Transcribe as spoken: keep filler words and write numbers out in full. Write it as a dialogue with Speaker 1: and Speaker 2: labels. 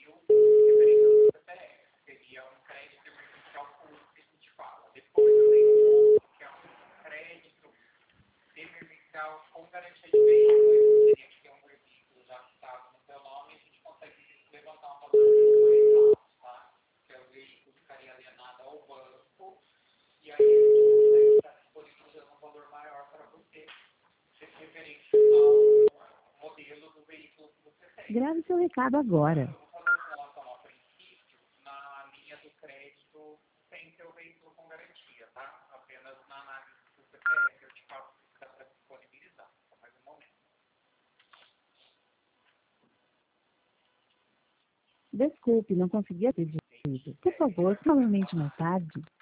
Speaker 1: Grave seu recado agora. Desculpe, não consegui atender. Por favor, novamente mais tarde.